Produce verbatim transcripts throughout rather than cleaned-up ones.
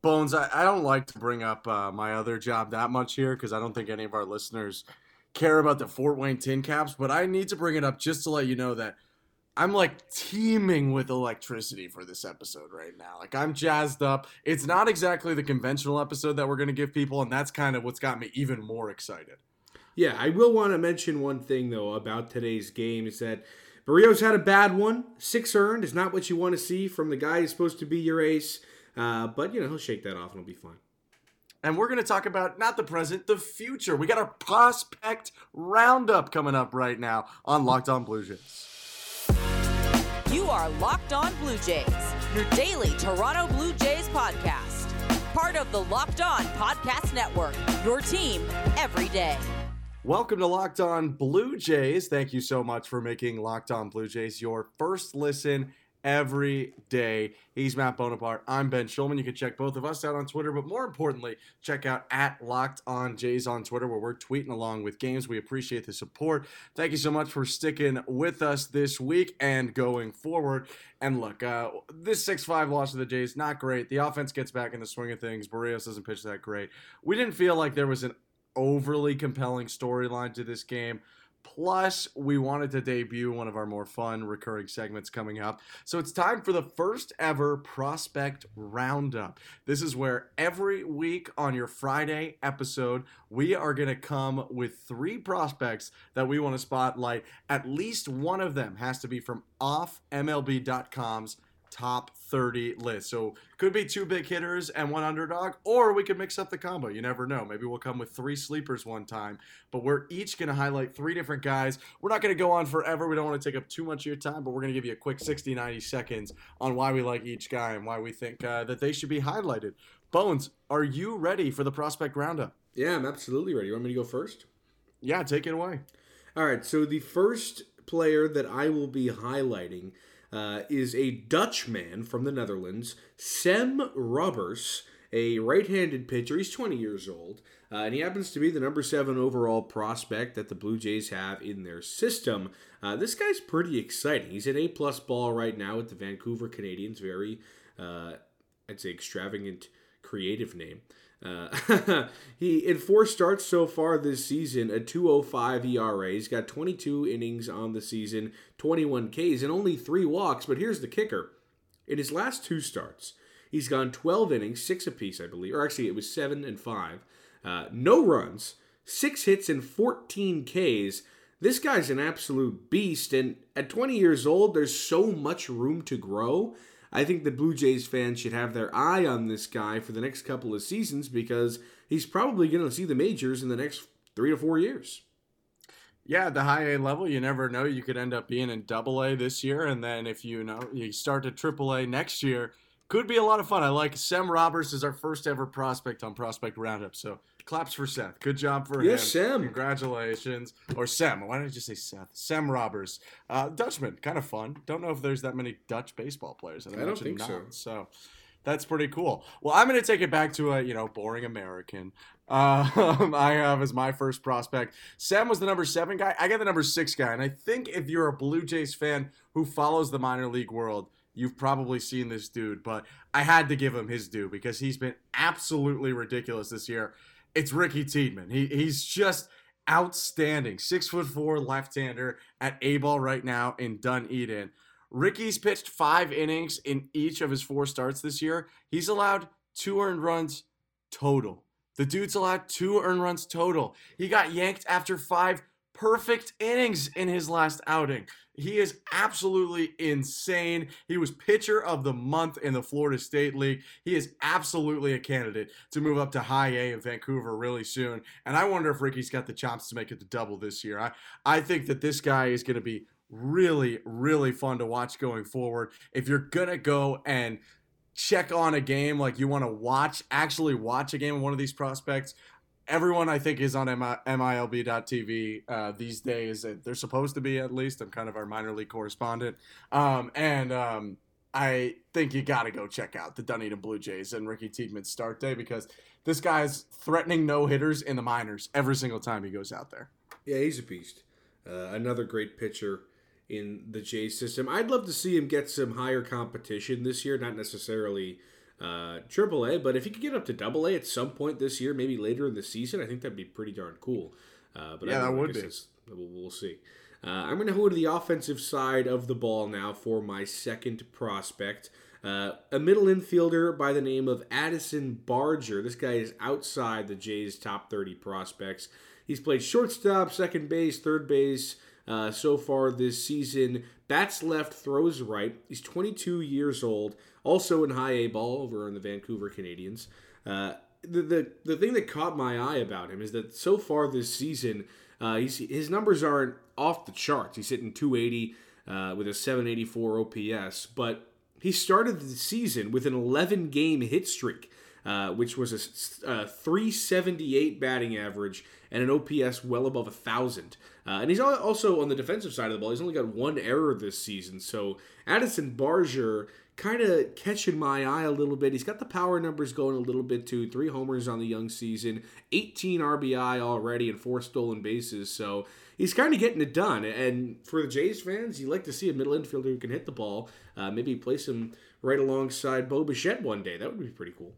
Bones, I, I don't like to bring up uh, my other job that much here because I don't think any of our listeners care about the Fort Wayne Tin Caps, but I need to bring it up just to let you know that I'm like teeming with electricity for this episode right now. Like I'm jazzed up. It's not exactly the conventional episode that we're going to give people, and that's kind of what's got me even more excited. Yeah, I will want to mention one thing, though, about today's game is that Barrios had a bad one. Six earned is not what you want to see from the guy who's supposed to be your ace. Uh, but, you know, he'll shake that off and it'll be fine. And we're going to talk about not the present, the future. We got our prospect roundup coming up right now on Locked On Blue Jays. You are Locked On Blue Jays, your daily Toronto Blue Jays podcast. Part of the Locked On Podcast Network, your team every day. Welcome to Locked On Blue Jays. Thank you so much for making Locked On Blue Jays your first listen every day. He's Matt Bonaparte. I'm Ben Schulman. You can check both of us out on Twitter, but more importantly, check out at Locked On Jays on Twitter, where we're tweeting along with games. We appreciate the support. Thank you so much for sticking with us this week and going forward. And look, uh, this six five loss to the Jays, not great. The offense gets back in the swing of things. Barrios doesn't pitch that great. We didn't feel like there was an overly compelling storyline to this game. Plus, we wanted to debut one of our more fun recurring segments coming up. So it's time for the first ever Prospect Roundup. This is where every week on your Friday episode, we are going to come with three prospects that we want to spotlight. At least one of them has to be from off M L B dot com's top thirty list. So could be two big hitters and one underdog, or we could mix up the combo. You never know. Maybe we'll come with three sleepers one time, but we're each going to highlight three different guys. We're not going to go on forever. We don't want to take up too much of your time, but we're going to give you a quick sixty, ninety seconds on why we like each guy and why we think uh, that they should be highlighted. Bones, are you ready for the Prospect Roundup? Yeah, I'm absolutely ready. You want me to go first? Yeah, take it away. All right, so the first player that I will be highlighting Uh, is a Dutchman from the Netherlands, Sem Robbers, a right-handed pitcher. He's twenty years old, uh, and he happens to be the number seven overall prospect that the Blue Jays have in their system. Uh, this guy's pretty exciting. He's an A-plus ball right now with the Vancouver Canadians. Very, uh, I'd say, extravagant, creative name. Uh, he in four starts so far this season, a two oh five E R A. He's got twenty-two innings on the season, twenty-one Ks, and only three walks. But here's the kicker. In his last two starts, he's gone twelve innings, six apiece, I believe. Or actually, it was seven and five. Uh, no runs, six hits, and fourteen Ks. This guy's an absolute beast. And at twenty years old, there's so much room to grow. I think the Blue Jays fans should have their eye on this guy for the next couple of seasons because he's probably going to see the majors in the next three to four years. Yeah, at the high A level, you never know. You could end up being in double A this year, and then if you know you start to triple A next year, could be a lot of fun. I like Sem Robbers is our first ever prospect on Prospect Roundup, so claps for Seth. Good job for yes, him. Sem. Congratulations. Or Sem. Why did I just say Seth? Sem Robbers. Uh, Dutchman. Kind of fun. Don't know if there's that many Dutch baseball players. I don't think not. so. So that's pretty cool. Well, I'm going to take it back to a, you know, boring American. Uh, I have as my first prospect. Sam was the number seven guy. I got the number six guy. And I think if you're a Blue Jays fan who follows the minor league world, you've probably seen this dude, but I had to give him his due because he's been absolutely ridiculous this year. It's Ricky Tiedemann. He he's just outstanding. Six foot four left-hander at A-ball right now in Dunedin. Ricky's pitched five innings in each of his four starts this year. He's allowed two earned runs total. The dude's allowed two earned runs total. He got yanked after five perfect innings in his last outing. He is absolutely insane. He was pitcher of the month in the Florida State League. He is absolutely a candidate to move up to high A in Vancouver really soon. And I wonder if Ricky's got the chops to make it to double this year. I, I think that this guy is going to be really, really fun to watch going forward. If you're going to go and check on a game, like you want to watch, actually watch a game of one of these prospects, everyone I think is on M I L B dot T V uh, these days. They're supposed to be, at least. I'm kind of our minor league correspondent. Um, and um, I think you got to go check out the Dunedin Blue Jays and Ricky Tiedeman's start day because this guy's threatening no-hitters in the minors every single time he goes out there. Yeah, he's a beast. Uh, another great pitcher in the Jays system. I'd love to see him get some higher competition this year, not necessarily uh, Triple A. But if he could get up to Double A at some point this year, maybe later in the season, I think that'd be pretty darn cool. Uh, but yeah, I that like would be. We'll, we'll see. Uh, I'm going to go to the offensive side of the ball now for my second prospect. Uh, a middle infielder by the name of Addison Barger. This guy is outside the Jays' top thirty prospects. He's played shortstop, second base, third base uh, so far this season. Bats left, throws right. He's twenty-two years old, also in high A ball over on the Vancouver Canadians. Uh, the, the the thing that caught my eye about him is that so far this season, uh, he's, his numbers aren't off the charts. He's hitting two eighty uh, with a seven eighty-four O P S, but he started the season with an eleven-game hit streak, uh, which was a, a three seventy-eight batting average and an O P S well above one thousand. Uh, and he's also on the defensive side of the ball. He's only got one error this season. So Addison Barger kind of catching my eye a little bit. He's got the power numbers going a little bit too. Three homers on the young season, eighteen R B I already, and four stolen bases. So he's kind of getting it done. And for the Jays fans, you like to see a middle infielder who can hit the ball. Uh, maybe place him right alongside Bo Bichette one day. That would be pretty cool.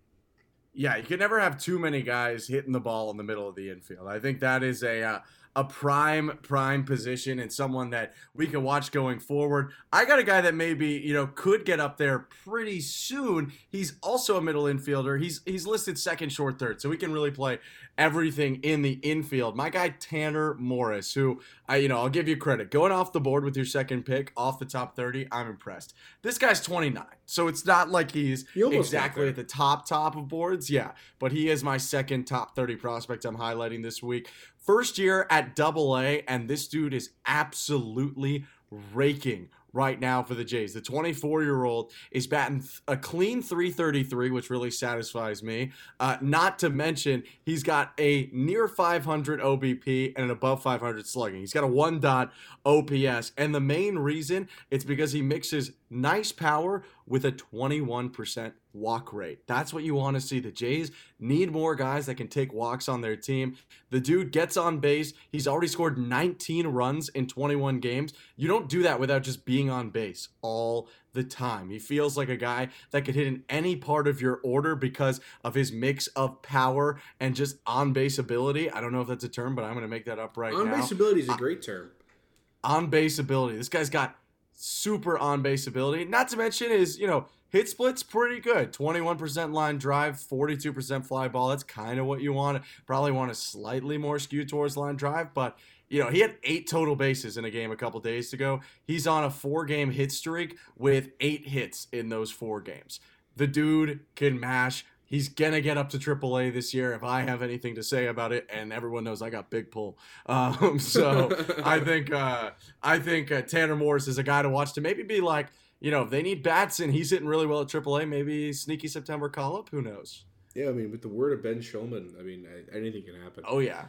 Yeah, you can never have too many guys hitting the ball in the middle of the infield. I think that is a uh, a prime, prime position and someone that we can watch going forward. I got a guy that maybe, you know, could get up there pretty soon. He's also a middle infielder. He's he's listed second, short, third, so he can really play everything in the infield. My guy, Tanner Morris, who, I, you know, I'll give you credit. Going off the board with your second pick, off the top thirty, I'm impressed. This guy's twenty-nine, so it's not like he's he exactly at the top, top of boards. Yeah, but he is my second top thirty prospect I'm highlighting this week. First year at Double A, and this dude is absolutely raking right now for the Jays. The twenty-four-year-old is batting a clean three thirty-three, which really satisfies me. Uh, not to mention, he's got a near five hundred O B P and an above five hundred slugging. He's got a one dot O P S, and the main reason, it's because he mixes nice power with a twenty-one percent walk rate. That's what you want to see. The Jays need more guys that can take walks on their team. The dude gets on base. He's already scored nineteen runs in twenty-one games. You don't do that without just being on base all the time. He feels like a guy that could hit in any part of your order because of his mix of power and just on-base ability. I don't know if that's a term, but I'm going to make that up right now. On-base ability is a great term. On-base ability. This guy's got super on-base ability. Not to mention his, you know, hit split's pretty good. twenty-one percent line drive, forty-two percent fly ball. That's kind of what you want. Probably want a slightly more skew towards line drive, but you know, he had eight total bases in a game a couple days ago. He's on a four-game hit streak with eight hits in those four games. The dude can mash. He's going to get up to triple A this year if I have anything to say about it, and everyone knows I got big pull. Um, so I think uh, I think uh, Tanner Morris is a guy to watch to maybe be like, you know, if they need bats and he's hitting really well at triple A, maybe sneaky September call-up. Who knows? Yeah, I mean, with the word of Ben Shulman, I mean, anything can happen. Oh, yeah.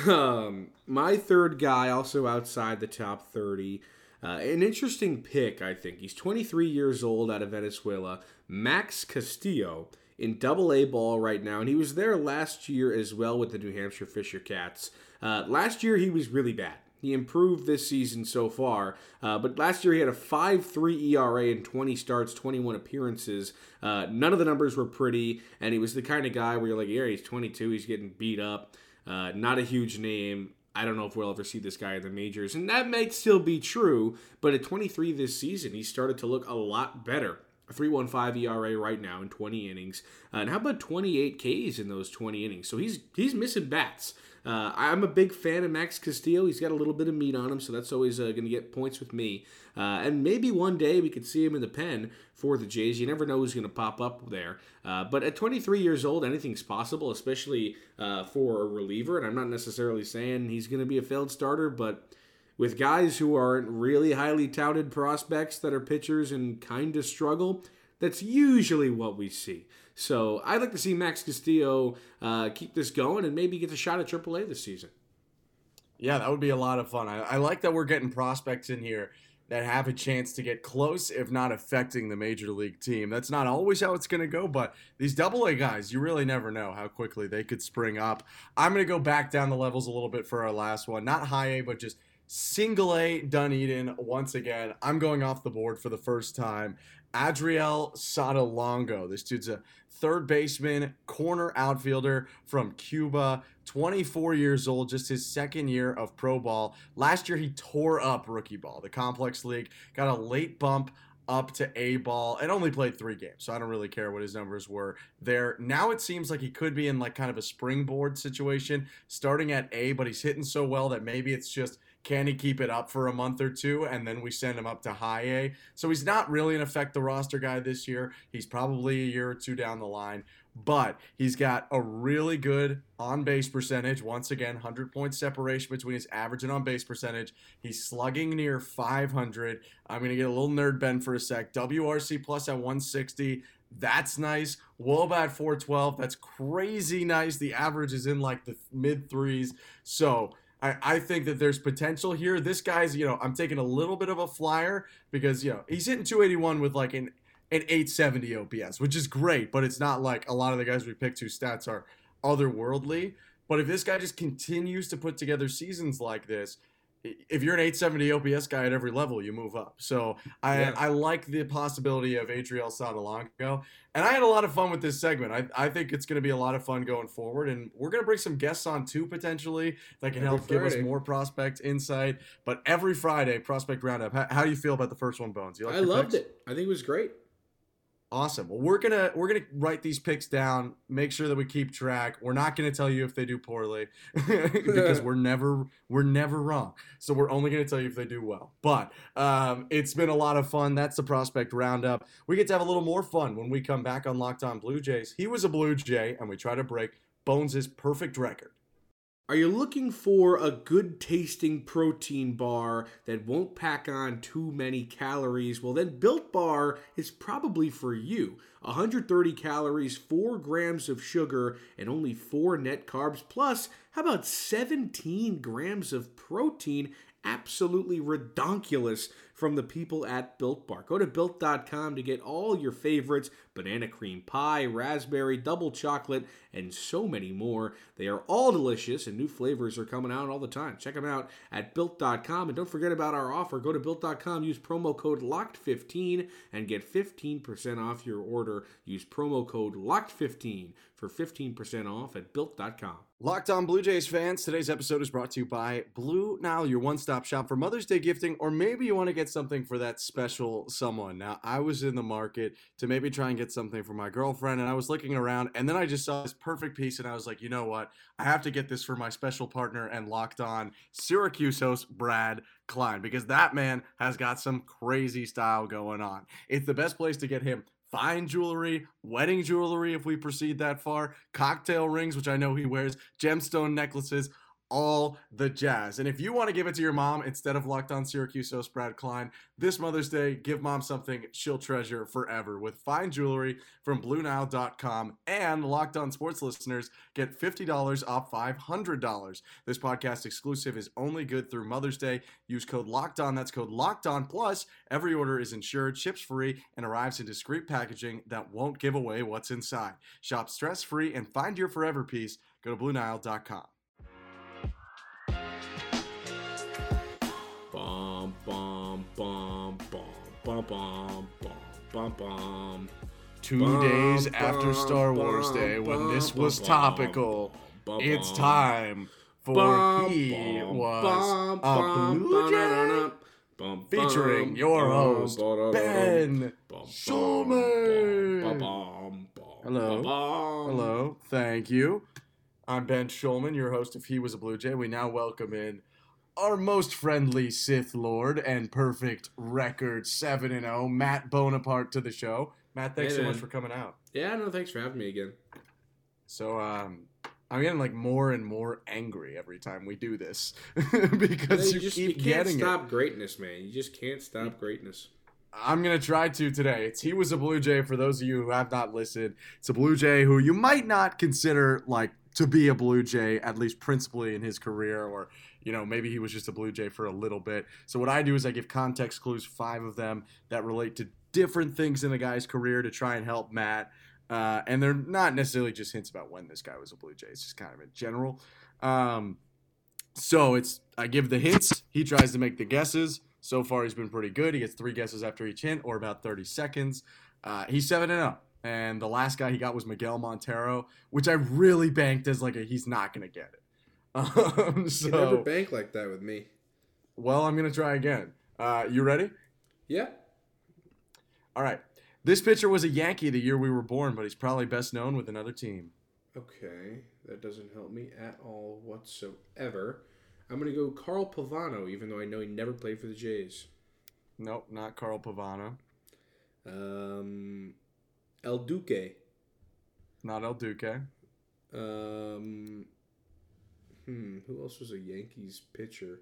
Um, my third guy, also outside the top thirty, uh, an interesting pick, I think. He's twenty-three years old, out of Venezuela, Max Castillo, in Double A ball right now, and he was there last year as well with the New Hampshire Fisher Cats. Uh, last year, he was really bad. He improved this season so far, uh, but last year he had a five three E R A in twenty starts, twenty-one appearances. Uh, none of the numbers were pretty, and he was the kind of guy where you're like, yeah, he's twenty-two, he's getting beat up. Uh, not a huge name. I don't know if we'll ever see this guy in the majors, and that might still be true, but at twenty-three this season, he started to look a lot better. A three point one five E R A right now in twenty innings. Uh, and how about twenty-eight Ks in those twenty innings? So he's he's missing bats. Uh, I'm a big fan of Max Castillo. He's got a little bit of meat on him, so that's always uh, going to get points with me. Uh, and maybe one day we could see him in the pen for the Jays. You never know who's going to pop up there. Uh, but at twenty-three years old, anything's possible, especially uh, for a reliever. And I'm not necessarily saying he's going to be a failed starter, but with guys who aren't really highly touted prospects that are pitchers and kind of struggle, that's usually what we see. So I'd like to see Max Castillo uh, keep this going and maybe get a shot at triple A this season. Yeah, that would be a lot of fun. I, I like that we're getting prospects in here that have a chance to get close, if not affecting the major league team. That's not always how it's going to go, but these double A guys, you really never know how quickly they could spring up. I'm going to go back down the levels a little bit for our last one. Not high A, but just single A Dunedin once again. I'm going off the board for the first time, Adriel Sotolongo. This dude's a third baseman, corner outfielder from Cuba, twenty-four years old, just his second year of pro ball. Last year, he tore up rookie ball. The Complex League got a late bump up to A ball and only played three games, so I don't really care what his numbers were there. Now it seems like he could be in like kind of a springboard situation, starting at A, but he's hitting so well that maybe it's just, can he keep it up for a month or two, and then we send him up to high A? So he's not really an affect the roster guy this year. He's probably a year or two down the line, but he's got a really good on-base percentage. Once again, one hundred point separation between his average and on-base percentage. He's slugging near five hundred. I'm going to get a little nerd bend for a sec. W R C plus at one sixty. That's nice. Wobat four twelve. That's crazy nice. The average is in like the mid threes. So I, I think that there's potential here. This guy's, you know, I'm taking a little bit of a flyer because, you know, he's hitting two eighty-one with like an an eight seventy O P S, which is great, but it's not like a lot of the guys we picked whose stats are otherworldly. But if this guy just continues to put together seasons like this, if you're an eight seventy O P S guy at every level, you move up. So I, yeah. I like the possibility of Adriel Sotolongo. And I had a lot of fun with this segment. I, I think it's going to be a lot of fun going forward. And we're going to bring some guests on too, potentially, that can every help Friday. Give us more prospect insight. But every Friday, Prospect Roundup. How, how do you feel about the first one, Bones? You like I loved picks? it. I think it was great. Awesome. Well, we're gonna we're gonna write these picks down. Make sure that we keep track. We're not gonna tell you if they do poorly because we're never we're never wrong. So we're only gonna tell you if they do well. But um, it's been a lot of fun. That's the Prospect Roundup. We get to have a little more fun when we come back on Locked On Blue Jays. He was a Blue Jay, and we try to break Bones' perfect record. Are you looking for a good-tasting protein bar that won't pack on too many calories? Well, then Built Bar is probably for you. one hundred thirty calories, four grams of sugar, and only four net carbs. Plus, how about seventeen grams of protein? Absolutely redonkulous from the people at Built Bar. Go to Built dot com to get all your favorites: banana cream pie, raspberry, double chocolate, and so many more. They are all delicious, and new flavors are coming out all the time. Check them out at Built dot com. And don't forget about our offer. Go to Built dot com, use promo code locked fifteen, and get fifteen percent off your order. Use promo code locked fifteen for fifteen percent off at Built dot com. Locked On Blue Jays fans, today's episode is brought to you by Blue Nile, your one-stop shop for Mother's Day gifting, or maybe you want to get something for that special someone. Now, I was in the market to maybe try and get something for my girlfriend, and I was looking around, and then I just saw this perfect piece, and I was like, you know what? I have to get this for my special partner and Locked On Syracuse host, Brad Klein, because that man has got some crazy style going on. It's the best place to get him fine jewelry, wedding jewelry if we proceed that far, cocktail rings, which I know he wears, gemstone necklaces, all the jazz. And if you want to give it to your mom instead of Locked On Syracuse host Brad Klein, this Mother's Day, give mom something she'll treasure forever with fine jewelry from Blue Nile dot com. And Locked On Sports listeners get fifty dollars off five hundred dollars. This podcast exclusive is only good through Mother's Day. Use code LOCKEDON. That's code LOCKEDON. Plus, every order is insured, ships free, and arrives in discreet packaging that won't give away what's inside. Shop stress-free and find your forever piece. Go to Blue Nile dot com. Bum, bum, bum, bum, bum, bum, bum, bum, bum. Two Bum, days bum, after Star Wars bum, Day, when bum, this bum, was bum, topical, bum, it's bum. time for Bum, He bum, Was bum, a bum, Blue bum, Jay, bum, featuring bum, your bum, host, bum, Ben bum, bum, Schulman. bum, bum, bum, Hello. bum. Hello, thank you. I'm Ben Schulman, your host of He Was a Blue Jay. We now welcome in our most friendly Sith Lord and perfect record seven and oh, Matt Bonaparte, to the show. Matt, thanks Hey, so man. much for coming out. Yeah, no, thanks for having me again. So, um, I'm getting like more and more angry every time we do this because you, you just keep you can't getting stop it. greatness, man. You just can't stop greatness. I'm going to try to today. It's He Was a Blue Jay for those of you who have not listened. It's a Blue Jay who you might not consider like to be a Blue Jay, at least principally in his career, or, you know, maybe he was just a Blue Jay for a little bit. So what I do is I give context clues, five of them, that relate to different things in the guy's career to try and help Matt. Uh, and they're not necessarily just hints about when this guy was a Blue Jay. It's just kind of in general. Um, so it's I give the hints. He tries to make the guesses. So far, he's been pretty good. He gets three guesses after each hint, or about thirty seconds. Uh, he's seven and oh. And the last guy he got was Miguel Montero, which I really banked as like a he's not going to get it. Um, so, you never bank like that with me. Well, I'm going to try again. Uh, you ready? Yeah. All right. This pitcher was a Yankee the year we were born, but he's probably best known with another team. Okay. That doesn't help me at all whatsoever. I'm going to go Carl Pavano, even though I know he never played for the Jays. Nope, not Carl Pavano. Um, El Duque. Not El Duque. Um, hmm, who else was a Yankees pitcher?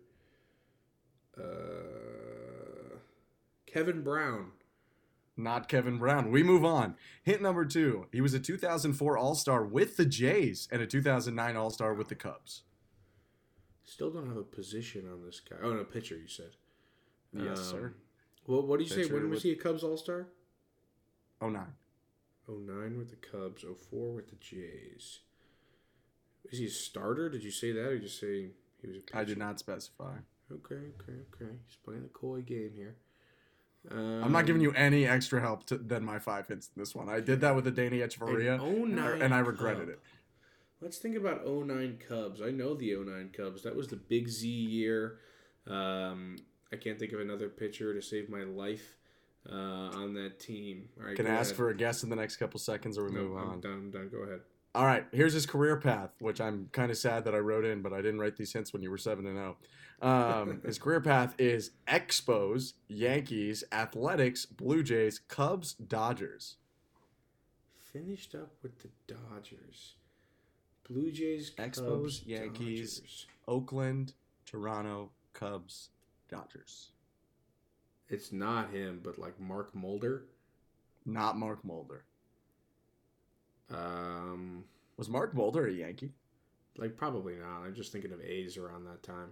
Uh, Kevin Brown. Not Kevin Brown. We move on. Hint number two. He was a two thousand four All-Star with the Jays and a two thousand nine All-Star with the Cubs. Still don't have a position on this guy. Oh, no, pitcher, you said. Yes, um, sir. Well, what did you say? Pitcher When was with- he a Cubs All-Star? oh nine. oh nine with the Cubs, oh four with the Jays. Is he a starter? Did you say that, or did you say he was a pitcher? I did not specify. Okay, okay, okay. He's playing the coy game here. Um, I'm not giving you any extra help to, than my five hints in this one. I did that with the Danny Echeverria, An oh and, I- nine and I regretted Cub. it. Let's think about oh nine Cubs. I know the oh nine Cubs. That was the Big Z year. Um, I can't think of another pitcher to save my life uh, on that team. All right, Can go I ask ahead. for a guess in the next couple seconds, or we No, move I'm on? done. I'm done. Go ahead. All right, here's his career path, which I'm kind of sad that I wrote in, but I didn't write these hints when you were seven and zero. Um, his career path is Expos, Yankees, Athletics, Blue Jays, Cubs, Dodgers. Finished up with the Dodgers. Blue Jays, Cubs, Expos, Yankees. Dodgers. Oakland, Toronto, Cubs, Dodgers. It's not him, but like Mark Mulder. Not Mark Mulder. Um, Was Mark Mulder a Yankee? like probably not. I'm just thinking of A's around that time.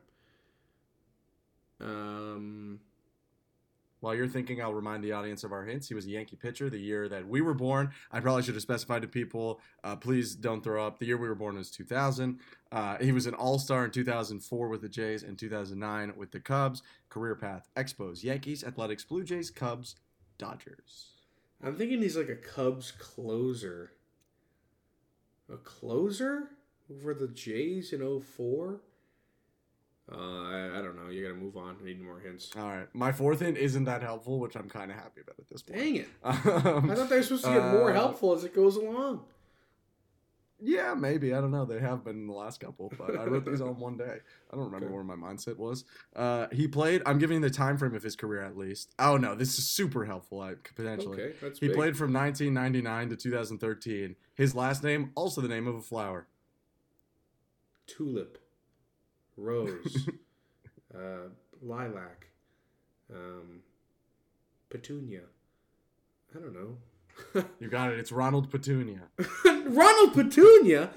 Um, While you're thinking, I'll remind the audience of our hints. He was a Yankee pitcher the year that we were born. I probably should have specified to people, uh, please don't throw up. The year we were born was two thousand. Uh, he was an all-star in two thousand four with the Jays and two thousand nine with the Cubs. Career path, Expos, Yankees, Athletics, Blue Jays, Cubs, Dodgers. I'm thinking he's like a Cubs closer. A closer for the Jays in oh four? Uh, I, I don't know. You gotta move on. I need more hints. All right. My fourth hint isn't that helpful, which I'm kind of happy about at this point. Dang it. Um, I thought they were supposed to get more uh, helpful as it goes along. Yeah, maybe. I don't know. They have been in the last couple, but I wrote these all in one day. I don't remember Okay. where my mindset was. Uh, he played. I'm giving you the time frame of his career at least. Oh no, this is super helpful. I, potentially. Okay, that's He big. played from nineteen ninety-nine to two thousand thirteen. His last name also the name of a flower. Tulip. Rose. uh, lilac. Um, petunia. I don't know. You got it. It's Ronald Petunia. Ronald Petunia.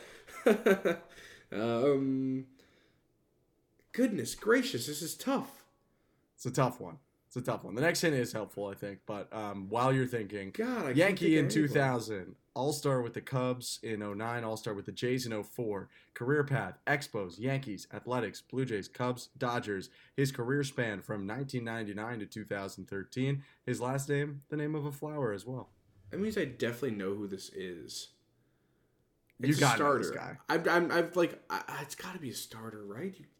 um, goodness gracious, this is tough. It's a tough one. It's a tough one. The next hint is helpful, I think. But um, while you're thinking, God, I can't Yankee think in of two anybody. thousand, All-Star with the Cubs in oh nine, All-Star with the Jays in oh four. Career path, Expos, Yankees, Athletics, Blue Jays, Cubs, Dodgers. His career span from nineteen ninety-nine to two thousand thirteen. His last name, the name of a flower as well. That means I definitely know who this is. You It's a got starter. this guy. I've, I'm, I've like, I, it's got to be a starter, right? You,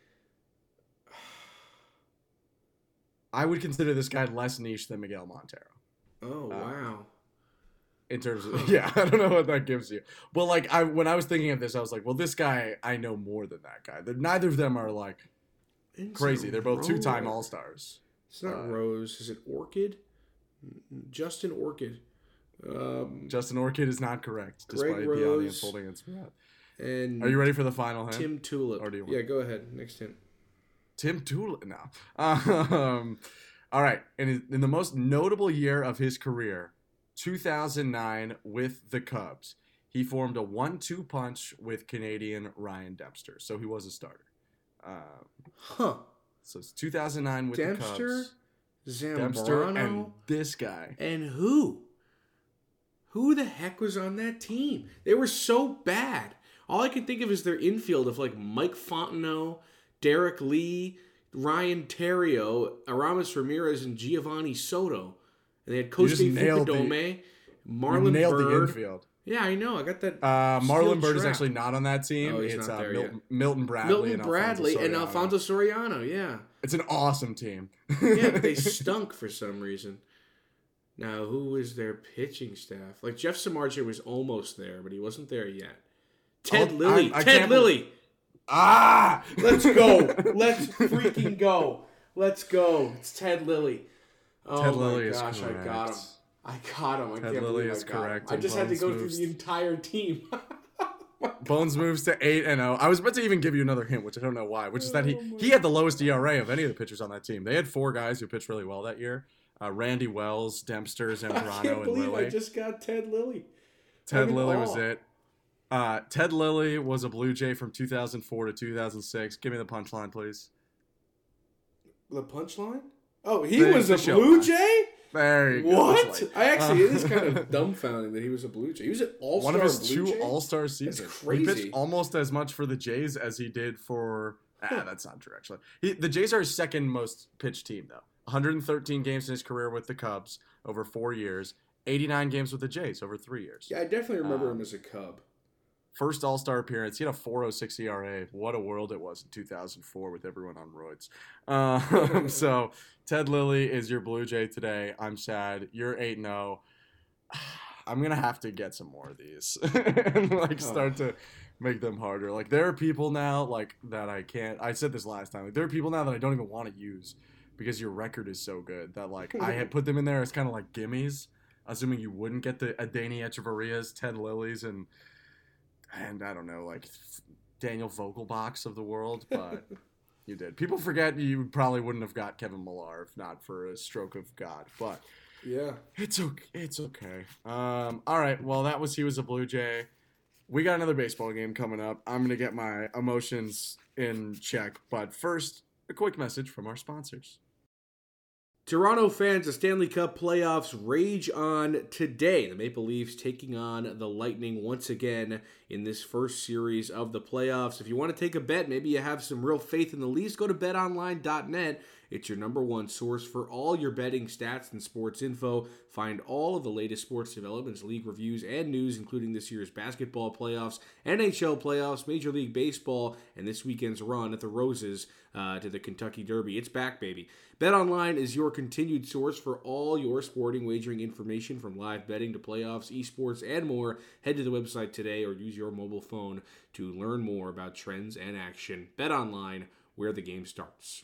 I would consider this guy less niche than Miguel Montero. oh Uh, wow. In terms of, yeah, I don't know what that gives you. But like, I when I was thinking of this, I was like, well, this guy, I know more than that guy. They're, neither of them are like It's crazy. not They're both two-time Rose. All-Stars. It's not uh, Rose. Is it Orchid? Justin Orchid. Um, Justin Orchid is not correct, Greg despite Rose. the audience holding its breath. and Are you ready for the final hint? Tim Tulip. Or do you want- Yeah, go ahead. Next hint. Tim Tulip. No. Um, all right. And in the most notable year of his career, two thousand nine with the Cubs, he formed a one two punch with Canadian Ryan Dempster. So he was a starter. Uh, Huh. so it's two thousand nine with Dempster, the Cubs. Zambrano, Dempster and and, this guy. who? Who the heck was on that team? They were so bad. All I can think of is their infield of like Mike Fontenot, Derek Lee, Ryan Terrio, Aramis Ramirez, and Giovanni Soto. And they had You just Kosuke nailed the- Fukudome, You Marlon nailed the Bird. infield. Yeah, I know. I got that. Uh, still Marlon Bird is trapped. actually not on that team. Oh, he's it's not uh, there Milton, yet. Milton Bradley Milton and Bradley Alfonso and Soriano. Alfonso Soriano, yeah. It's an awesome team. Yeah, but they stunk for some reason. Now, who was their pitching staff? Like, Jeff Samardzija was almost there, but he wasn't there yet. Ted Oh, Lilly. I- I Ted can't Lilly. Ah! Let's go. Let's freaking go. Let's go. It's Ted Lilly. Oh Ted my Lilly is gosh, I got correct. him. I got him. I Ted can't Lilly believe is I got correct, him. I and just had to Bones go moves- through the entire team. Bones moves to eight and zero. I was about to even give you another hint, which I don't know why. Which is that he Oh my he had the lowest E R A of any of the pitchers on that team. They had four guys who pitched really well that year: uh, Randy Wells, Dempster, I Zambrano, can't and believe Lilly. I just got Ted Lilly. Ted I'm in Lilly was awe. it. Uh, Ted Lilly was a Blue Jay from two thousand four to two thousand six. Give me the punchline, please. The punchline? Oh, he Thanks was for a showing Blue us. Jay? There you go. What? That's right. I actually, it is Uh, kind of dumbfounding that he was a Blue Jay. He was an all-star One of his Blue two Jay? All-Star seasons. crazy. He pitched almost as much for the Jays as he did for. Ah, that's not true actually. He, the Jays are his second most pitched team though. one hundred thirteen games in his career with the Cubs over four years. eighty-nine games with the Jays over three years. Yeah, I definitely remember Um, him as a Cub. First All-Star appearance. He had a four oh six E R A. What a world it was in two thousand four with everyone on roids. Um, so Ted Lilly is your Blue Jay today. I'm sad. You're eight and oh. I'm going to have to get some more of these and like start to make them harder. Like there are people now like that I can't. I said this last time. Like, there are people now that I don't even want to use because your record is so good that like I had put them in there as kind of like gimmies, assuming you wouldn't get the Adeiny Echeverrias, Ted Lillys, and and I don't know, like Daniel Vogelbachs of the world, but you did. People forget you probably wouldn't have got Kevin Millar if not for a stroke of God, but Yeah. it's okay. It's okay. Um, all right. Well, that was He Was a Blue Jay. We got another baseball game coming up. I'm going to get my emotions in check, but first, a quick message from our sponsors. Toronto fans, the Stanley Cup playoffs rage on today. The Maple Leafs taking on the Lightning once again in this first series of the playoffs. If you want to take a bet, maybe you have some real faith in the Leafs, go to bet online dot net. It's your number one source for all your betting stats and sports info. Find all of the latest sports developments, league reviews, and news, including this year's basketball playoffs, N H L playoffs, Major League Baseball, and this weekend's run at the Roses uh, to the Kentucky Derby. It's back, baby. BetOnline is your continued source for all your sporting wagering information, from live betting to playoffs, esports, and more. Head to the website today or use your mobile phone to learn more about trends and action. BetOnline, where the game starts.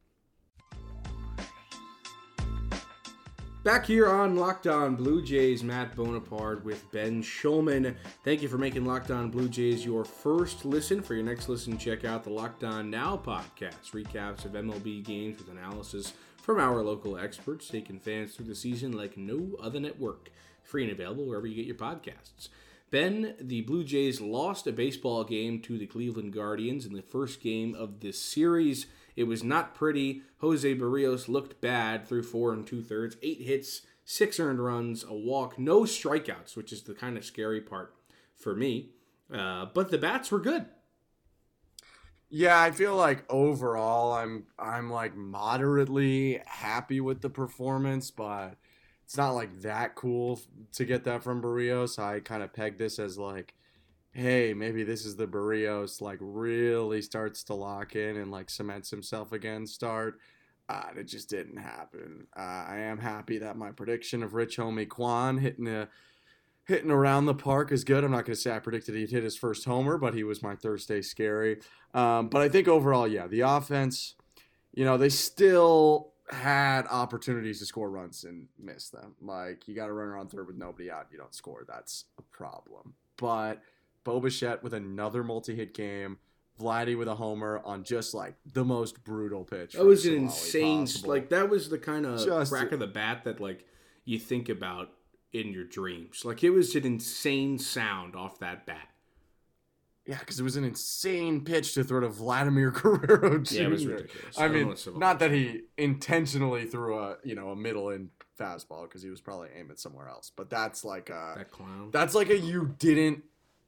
Back here on Locked On Blue Jays, Matt Bonaparte with Ben Schulman. Thank you for making Locked On Blue Jays your first listen. For your next listen, check out the Locked On Now podcast. Recaps of M L B games with analysis from our local experts, taking fans through the season like no other network. Free and available wherever you get your podcasts. Ben, the Blue Jays lost a baseball game to the Cleveland Guardians in the first game of this series. It was not pretty. Jose Barrios looked bad through four and two-thirds, eight hits, six earned runs, a walk, no strikeouts, which is the kind of scary part for me. Uh, but the bats were good. Yeah, I feel like overall I'm I'm like moderately happy with the performance, but it's not like that cool to get that from Barrios. I kind of peg this as like, hey, maybe this is the Barrios like really starts to lock in and like cements himself again start. Uh, it just didn't happen. Uh, I am happy that my prediction of Rich Homie Kwan hitting a hitting around the park is good. I'm not going to say I predicted he'd hit his first homer, but he was my Thursday scary. Um, but I think overall, yeah, the offense, you know, they still had opportunities to score runs and missed them. Like, you got a runner on third with nobody out, you don't score. That's a problem. But Bo Bichette with another multi-hit game, Vladdy with a homer on just like the most brutal pitch. That was an from Solali insane, possible. like that was the kind of Just- crack of the bat that like you think about in your dreams. Like it was an insane sound off that bat. Yeah, because it was an insane pitch to throw to Vladimir Guerrero Junior Yeah, it was ridiculous. I I don't mean, know what civil not that he intentionally threw a you know a middle in fastball because he was probably aiming somewhere else. But that's like a That clown. that's like a you didn't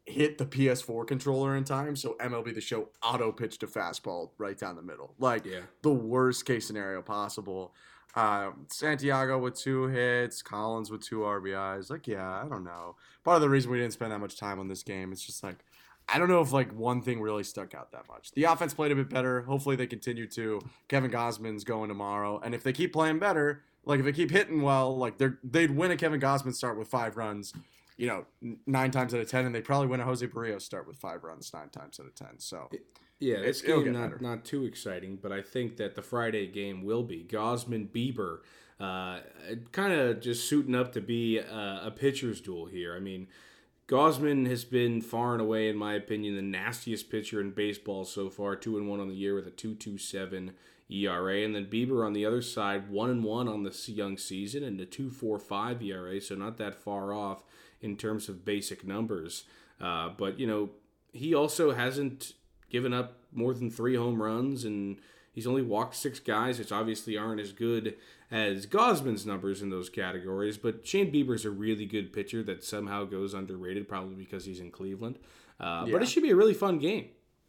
hit the P S four controller in time, so M L B The Show auto pitched a fastball right down the middle. Like, Yeah. the worst case scenario possible. Um, Santiago with two hits, Collins with two R B Is. Like, yeah, I don't know. Part of the reason we didn't spend that much time on this game, it's just like, I don't know if like one thing really stuck out that much. The offense played a bit better. Hopefully they continue to. Kevin Gausman's going tomorrow, and if they keep playing better, like if they keep hitting well, like they're they'd win a Kevin Gausman start with five runs, you know, nine times out of ten, and they'd probably win a Jose Barrios start with five runs nine times out of ten. So. Yeah, this It'll game get not better. not too exciting, but I think that the Friday game will be. Gausman Bieber, uh, kind of just suiting up to be a, a pitcher's duel here. I mean, Gausman has been far and away, in my opinion, the nastiest pitcher in baseball so far. Two and one on the year with a two point two seven E R A, and then Bieber on the other side, one and one on the young season and a two point four five E R A, so not that far off in terms of basic numbers. Uh, but you know, he also hasn't given up more than three home runs, and he's only walked six guys, which obviously aren't as good as Gausman's numbers in those categories. But Shane Bieber's a really good pitcher that somehow goes underrated, probably because he's in Cleveland. Uh, Yeah. But it should be a really fun game.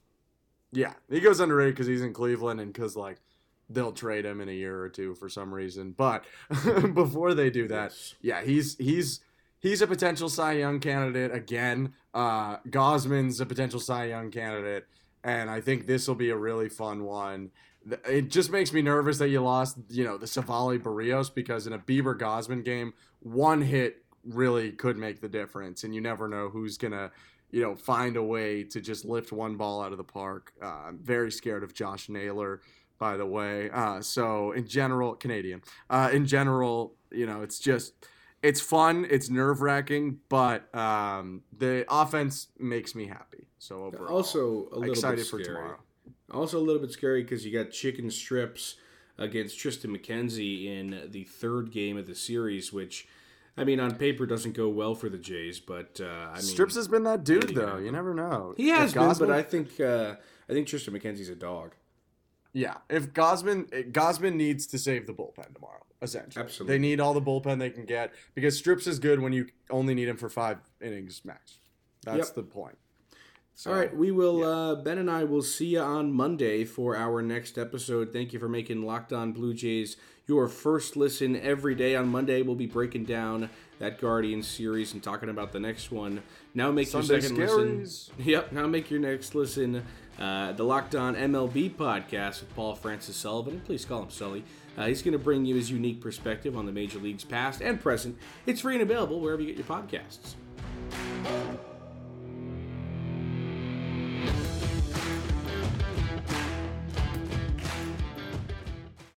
Yeah, he goes underrated because he's in Cleveland and because, like, they'll trade him in a year or two for some reason. But before they do that, Yes. yeah, he's he's he's a potential Cy Young candidate again. Uh, Gausman's a potential Cy Young candidate, and I think this will be a really fun one. Th- It just makes me nervous that you lost, you know, the Savali Barrios, because in a Bieber Gausman game, one hit really could make the difference, and you never know who's gonna, you know, find a way to just lift one ball out of the park. Uh, I'm very scared of Josh Naylor, by the way. Uh, so in general, Canadian. Uh, in general, you know, it's just, it's fun, it's nerve wracking, but um, the offense makes me happy. So overall, Also a little excited bit for scary. tomorrow. Also a little bit scary because you got chicken strips against Tristan McKenzie in the third game of the series, which, I mean, on paper doesn't go well for the Jays, but uh, I mean, Strips has been that dude, anything though. happen. You never know. he has If been, Gausman- but I think uh, I think Tristan McKenzie's a dog. Yeah, if Gausman Gausman needs to save the bullpen tomorrow, essentially. Absolutely. They need all the bullpen they can get because Strips is good when you only need him for five innings max. That's Yep. the point. So, All right, we will. yeah. Uh, Ben and I will see you on Monday for our next episode. Thank you for making Locked On Blue Jays your first listen every day. On Monday, we'll be breaking down that Guardians series and talking about the next one. Now make Sunday your second Scaries. listen. Yep. Now make your next listen. Uh, the Locked On M L B podcast with Paul Francis Sullivan. Please call him Sully. Uh, he's going to bring you his unique perspective on the major leagues past and present. It's free and available wherever you get your podcasts.